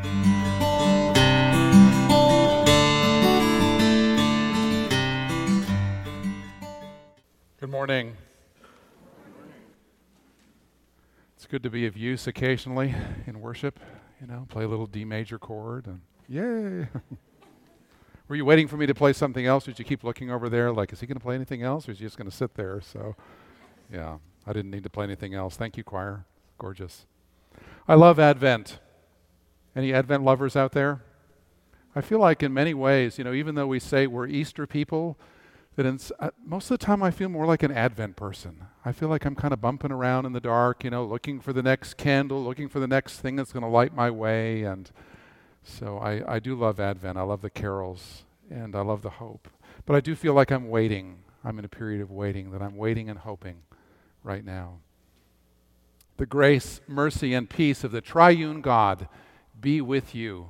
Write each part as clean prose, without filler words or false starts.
Good morning. It's good to be of use occasionally in worship, play a little D major chord and yay. Were you waiting for me to play something else? Did you keep looking over there like, is he going to play anything else or is he just going to sit there? So, yeah, I didn't need to play anything else. Thank you, choir. Gorgeous. I love Advent. Any Advent lovers out there? I feel like in many ways, even though we say we're Easter people, that most of the time I feel more like an Advent person. I feel like I'm kind of bumping around in the dark, looking for the next candle, looking for the next thing that's going to light my way. And so I do love Advent. I love the carols, and I love the hope. But I do feel like I'm waiting. I'm in a period of waiting, that I'm waiting and hoping right now. The grace, mercy, and peace of the triune God be with you.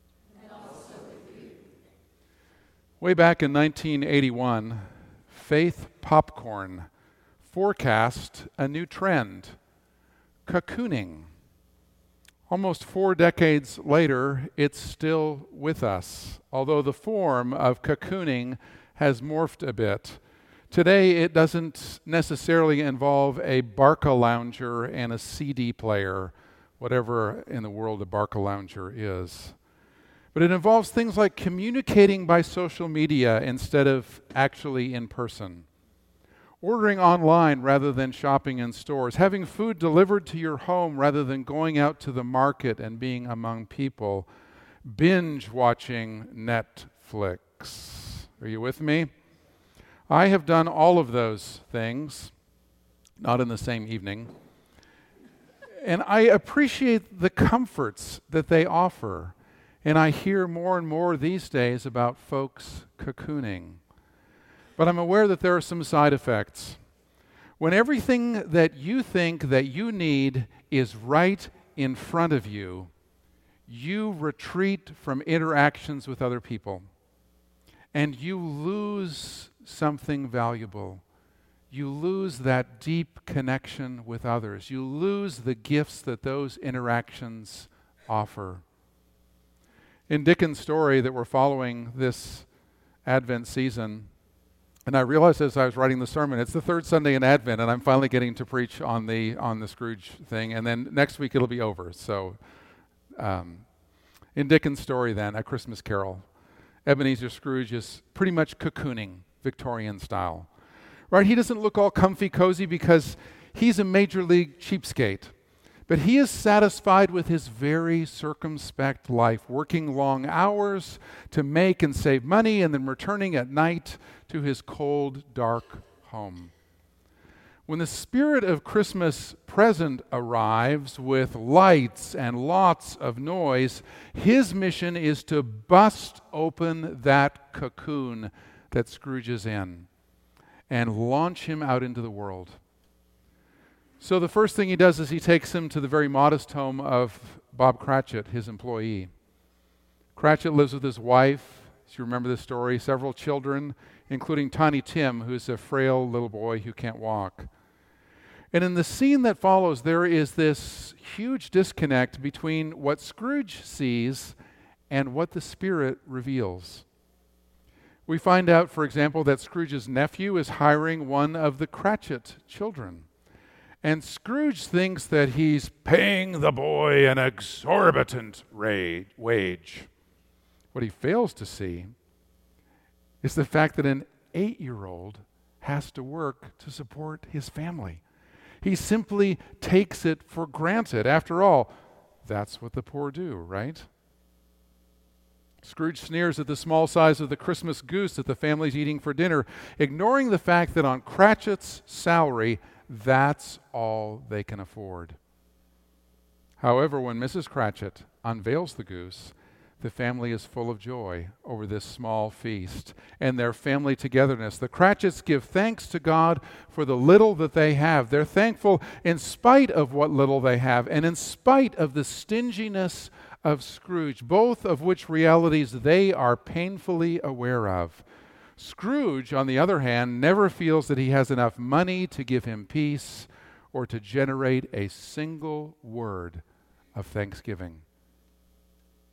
Way back in 1981, Faith Popcorn forecast a new trend, cocooning. Almost 4 decades later, it's still with us, although the form of cocooning has morphed a bit. Today, it doesn't necessarily involve a Barcalounger and a CD player, whatever in the world a Barcalounger is. But it involves things like communicating by social media instead of actually in person, ordering online rather than shopping in stores, having food delivered to your home rather than going out to the market and being among people, binge watching Netflix. Are you with me? I have done all of those things, not in the same evening, and I appreciate the comforts that they offer. And I hear more and more these days about folks cocooning. But I'm aware that there are some side effects. When everything that you think that you need is right in front of you, you retreat from interactions with other people. And you lose something valuable. You lose that deep connection with others. You lose the gifts that those interactions offer. In Dickens' story that we're following this Advent season, and I realized as I was writing the sermon, it's the third Sunday in Advent, and I'm finally getting to preach on the Scrooge thing, and then next week it'll be over. So, in Dickens' story then, A Christmas Carol, Ebenezer Scrooge is pretty much cocooning, Victorian style. Right? He doesn't look all comfy cozy because he's a major league cheapskate. But he is satisfied with his very circumspect life, working long hours to make and save money and then returning at night to his cold, dark home. When the spirit of Christmas present arrives with lights and lots of noise, his mission is to bust open that cocoon that Scrooge is in and launch him out into the world. So the first thing he does is he takes him to the very modest home of Bob Cratchit, his employee. Cratchit lives with his wife, as you remember the story, several children, including Tiny Tim, who's a frail little boy who can't walk. And in the scene that follows, there is this huge disconnect between what Scrooge sees and what the Spirit reveals. We find out, for example, that Scrooge's nephew is hiring one of the Cratchit children. And Scrooge thinks that he's paying the boy an exorbitant wage. What he fails to see is the fact that an 8-year-old has to work to support his family. He simply takes it for granted. After all, that's what the poor do, right? Scrooge sneers at the small size of the Christmas goose that the family's eating for dinner, ignoring the fact that on Cratchit's salary, that's all they can afford. However, when Mrs. Cratchit unveils the goose, the family is full of joy over this small feast and their family togetherness. The Cratchits give thanks to God for the little that they have. They're thankful in spite of what little they have and in spite of the stinginess of Scrooge, both of which realities they are painfully aware of. Scrooge, on the other hand, never feels that he has enough money to give him peace or to generate a single word of thanksgiving.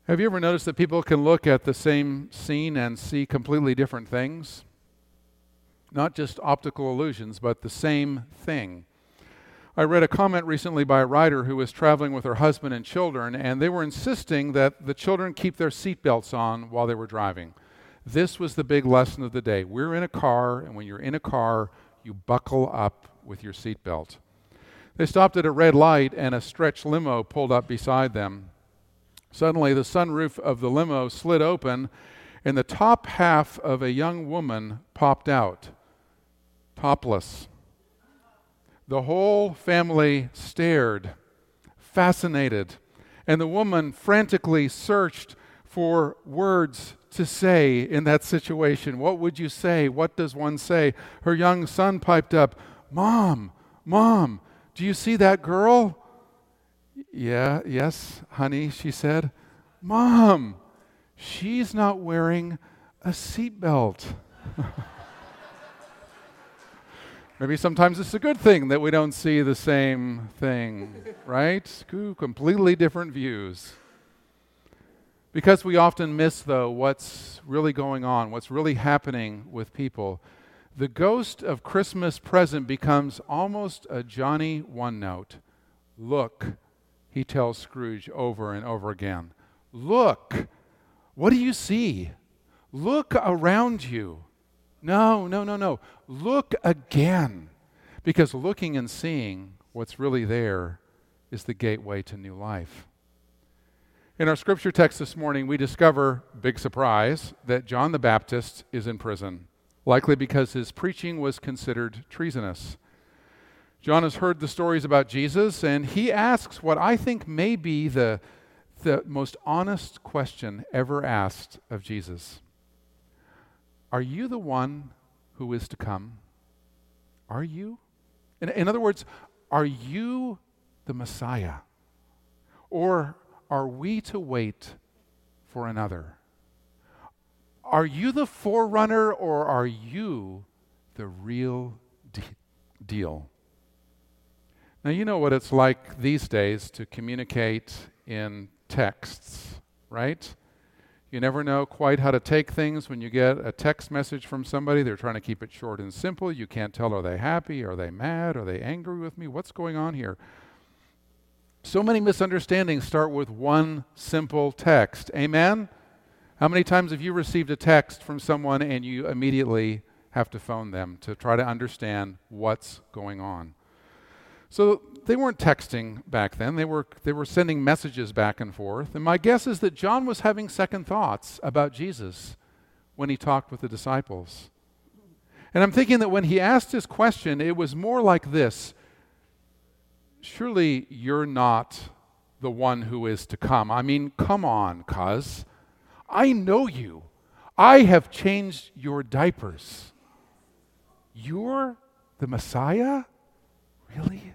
Have you ever noticed that people can look at the same scene and see completely different things? Not just optical illusions, but the same thing. I read a comment recently by a writer who was traveling with her husband and children, and they were insisting that the children keep their seatbelts on while they were driving. This was the big lesson of the day. We're in a car, and when you're in a car, you buckle up with your seatbelt. They stopped at a red light, and a stretch limo pulled up beside them. Suddenly, the sunroof of the limo slid open, and the top half of a young woman popped out, topless. The whole family stared, fascinated, and the woman frantically searched for words to say in that situation. What would you say? What does one say? Her young son piped up, "Mom, Mom, do you see that girl?" Yes, honey," she said. "Mom, she's not wearing a seatbelt." Maybe sometimes it's a good thing that we don't see the same thing, right? Two completely different views. Because we often miss, though, what's really going on, what's really happening with people, the ghost of Christmas present becomes almost a Johnny one-note. "Look," he tells Scrooge over and over again. "Look, what do you see? Look around you. No. Look again." Because looking and seeing what's really there is the gateway to new life. In our scripture text this morning, we discover, big surprise, that John the Baptist is in prison, likely because his preaching was considered treasonous. John has heard the stories about Jesus, and he asks what I think may be the most honest question ever asked of Jesus. Are you the one who is to come? Are you? In other words, are you the Messiah? Or are we to wait for another? Are you the forerunner, or are you the real deal? Now, you know what it's like these days to communicate in texts, right? You never know quite how to take things when you get a text message from somebody. They're trying to keep it short and simple. You can't tell, are they happy? Are they mad? Are they angry with me? What's going on here? So many misunderstandings start with one simple text. Amen? How many times have you received a text from someone and you immediately have to phone them to try to understand what's going on? So they weren't texting back then. They were sending messages back and forth. And my guess is that John was having second thoughts about Jesus when he talked with the disciples. And I'm thinking that when he asked his question, it was more like this: surely you're not the one who is to come. I mean, come on, cuz. I know you. I have changed your diapers. You're the Messiah? Really?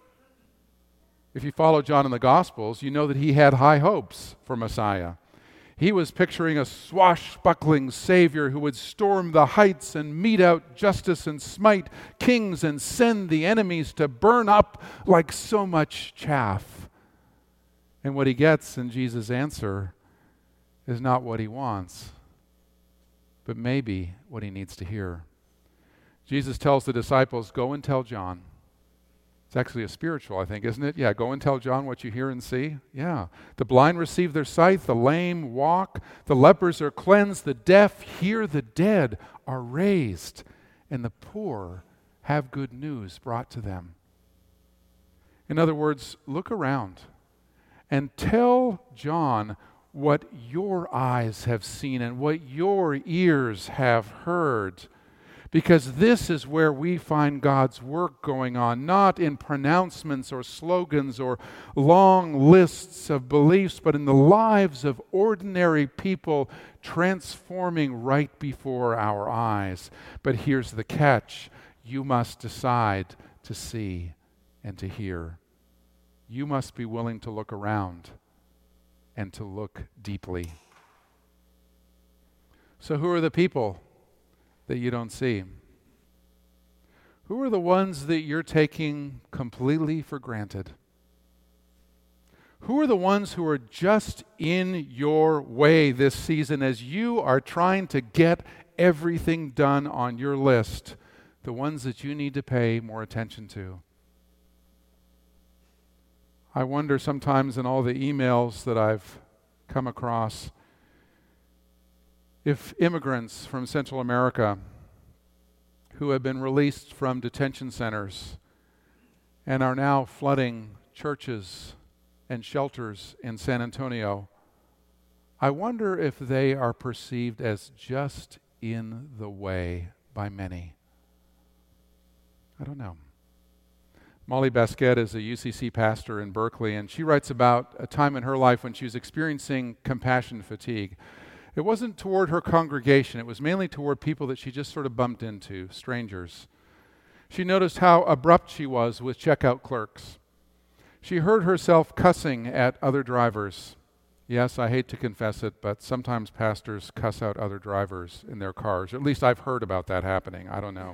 If you follow John in the Gospels, you know that he had high hopes for Messiah. He was picturing a swashbuckling Savior who would storm the heights and mete out justice and smite kings and send the enemies to burn up like so much chaff. And what he gets in Jesus' answer is not what he wants, but maybe what he needs to hear. Jesus tells the disciples, "Go and tell John." It's actually a spiritual, I think, isn't it? Yeah, go and tell John what you hear and see. Yeah. The blind receive their sight, the lame walk, the lepers are cleansed, the deaf hear, the dead are raised, and the poor have good news brought to them. In other words, look around and tell John what your eyes have seen and what your ears have heard. Because this is where we find God's work going on, not in pronouncements or slogans or long lists of beliefs, but in the lives of ordinary people transforming right before our eyes. But here's the catch: you must decide to see and to hear. You must be willing to look around and to look deeply. So who are the people that you don't see? Who are the ones that you're taking completely for granted? Who are the ones who are just in your way this season as you are trying to get everything done on your list? The ones that you need to pay more attention to. I wonder sometimes in all the emails that I've come across if immigrants from Central America who have been released from detention centers and are now flooding churches and shelters in San Antonio, I wonder if they are perceived as just in the way by many. I don't know. Molly Basquette is a UCC pastor in Berkeley, and she writes about a time in her life when she was experiencing compassion fatigue. It wasn't toward her congregation. It was mainly toward people that she just sort of bumped into, strangers. She noticed how abrupt she was with checkout clerks. She heard herself cussing at other drivers. Yes, I hate to confess it, but sometimes pastors cuss out other drivers in their cars. At least I've heard about that happening. I don't know.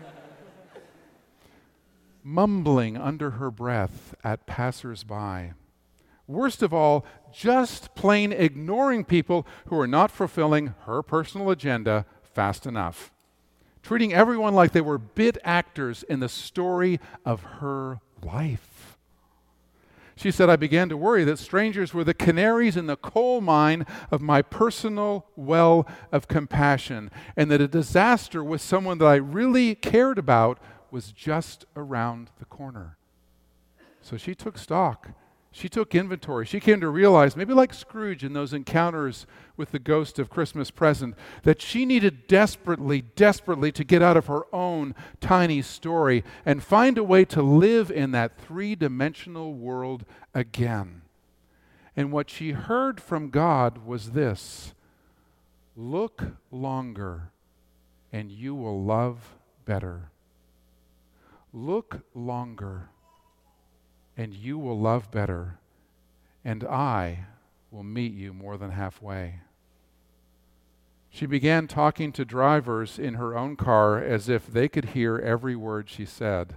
Mumbling under her breath at passers-by. Worst of all, just plain ignoring people who are not fulfilling her personal agenda fast enough. Treating everyone like they were bit actors in the story of her life. She said, I began to worry that strangers were the canaries in the coal mine of my personal well of compassion, and that a disaster with someone that I really cared about was just around the corner. So she took stock. She took inventory. She came to realize, maybe like Scrooge in those encounters with the ghost of Christmas Present, that she needed desperately to get out of her own tiny story and find a way to live in that three-dimensional world again. And what she heard from God was this: look longer and you will love better. Look longer, and you will love better, and I will meet you more than halfway. She began talking to drivers in her own car as if they could hear every word she said.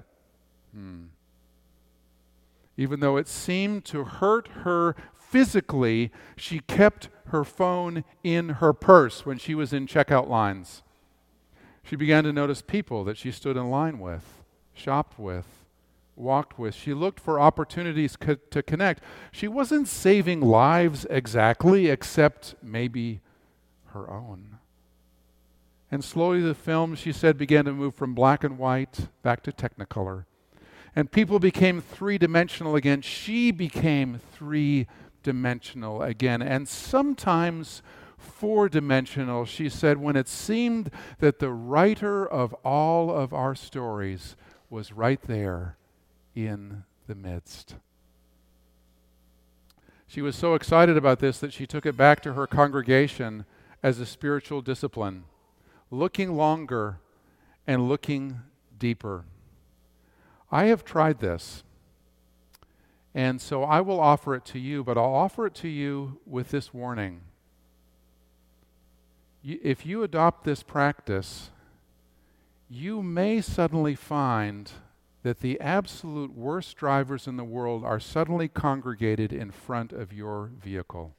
Even though it seemed to hurt her physically, she kept her phone in her purse when she was in checkout lines. She began to notice people that she stood in line with, shopped with, walked with. She looked for opportunities to connect. She wasn't saving lives exactly, except maybe her own. And slowly the film, she said, began to move from black and white back to Technicolor. And people became three-dimensional again. She became three-dimensional again. And sometimes four-dimensional, she said, when it seemed that the writer of all of our stories was right there in the midst. She was so excited about this that she took it back to her congregation as a spiritual discipline, looking longer and looking deeper. I have tried this, and so I will offer it to you, but I'll offer it to you with this warning. If you adopt this practice, you may suddenly find that the absolute worst drivers in the world are suddenly congregated in front of your vehicle.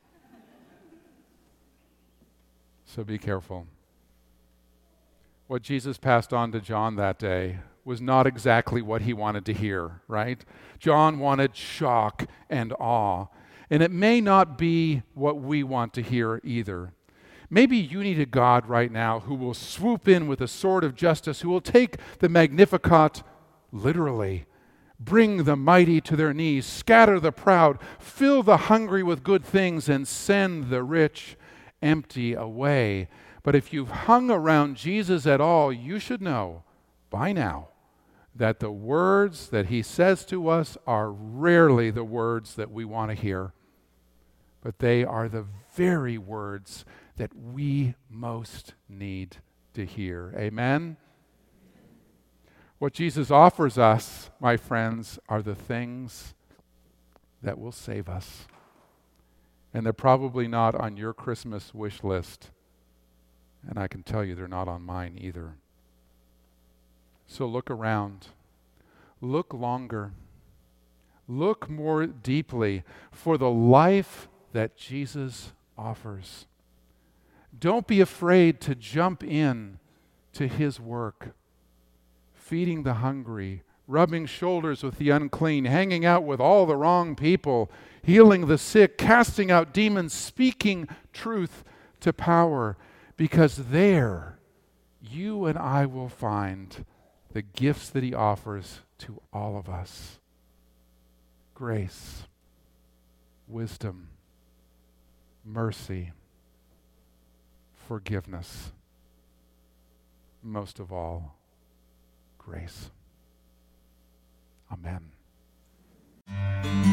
So be careful. What Jesus passed on to John that day was not exactly what he wanted to hear, right? John wanted shock and awe. And it may not be what we want to hear either. Maybe you need a God right now who will swoop in with a sword of justice, who will take the Magnificat literally, bring the mighty to their knees, scatter the proud, fill the hungry with good things, and send the rich empty away. But if you've hung around Jesus at all, you should know by now that the words that he says to us are rarely the words that we want to hear, but they are the very words that we most need to hear. Amen? What Jesus offers us, my friends, are the things that will save us. And they're probably not on your Christmas wish list. And I can tell you they're not on mine either. So look around. Look longer. Look more deeply for the life that Jesus offers. Don't be afraid to jump in to his work, feeding the hungry, rubbing shoulders with the unclean, hanging out with all the wrong people, healing the sick, casting out demons, speaking truth to power, because there you and I will find the gifts that he offers to all of us. Grace, wisdom, mercy, forgiveness. Most of all, grace. Amen.